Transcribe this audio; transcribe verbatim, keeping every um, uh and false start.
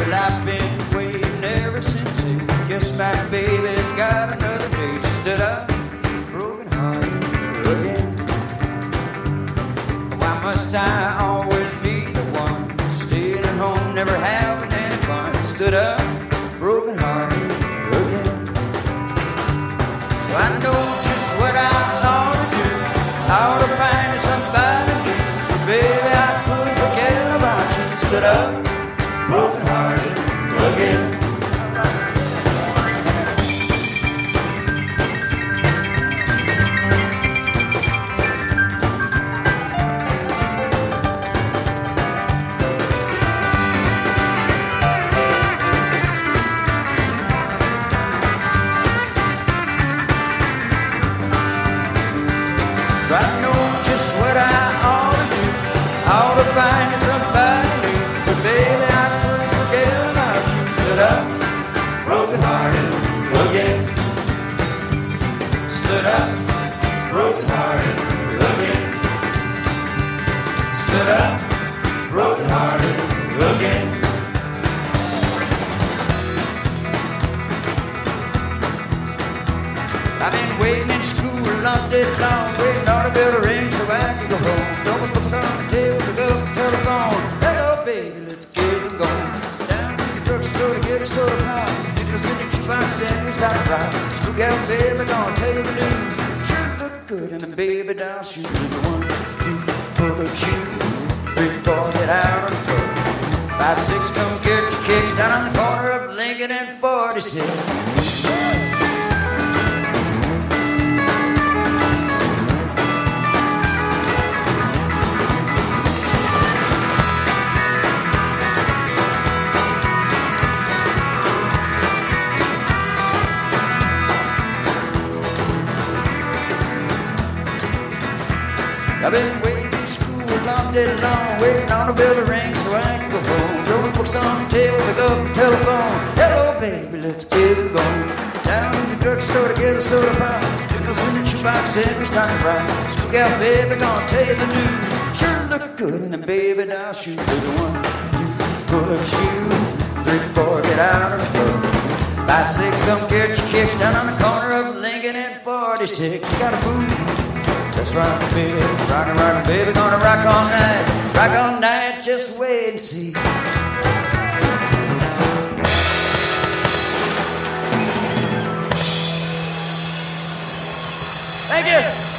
Well, I've been waiting ever since you kissed my baby's got another date. Stood up, broken hearted again. Why must I always be the one staying at home, never having any fun? Stood up, broken hearted again. Well, I know just what I ought to do. I ought to find somebody new. But baby, I couldn't forget about you. Stood up, broken hearted again. I know just what I ought to do. I ought to find somebody new. But baby, I couldn't forget about you. Stood up, broken hearted again. Stood up, broken hearted again. Stood up, broken hearted again. I've been waiting in school all day long, waiting on a bell to ring so I can go home. Throwing books on the table, pick up the telephone. Hello, baby, let's get it going. Down to the drugstore to get a soda pop. Nicholas in the jukebox and we stop to rock. Screw out, baby, gonna tell you the news. Sure look good in the baby doll shoes. One, two, put a shoe. Three, four, get out on the floor. Five, six, come get your kicks down on the corner of Lincoln and forty-six. I've been waiting in school all day long, waiting on a bell to ring so I can go home. Throwing books on the table, pick up the telephone. Hello, baby, let's get it going. Down to the drugstore to get a soda pop. Nichols in the shoebox and we start to ride. Scook out, baby, gonna tell you the news. Sure look good in the baby doll shoes. Baby, one, two, pull up shoe. Three, four, get out on the floor. Five, six, come get your kicks down on the corner of Lincoln and forty-six. You gotta move. That's right, baby. Rockin', rockin', baby. Gonna rock all night. Rock all night. Just wait and see. Thank you.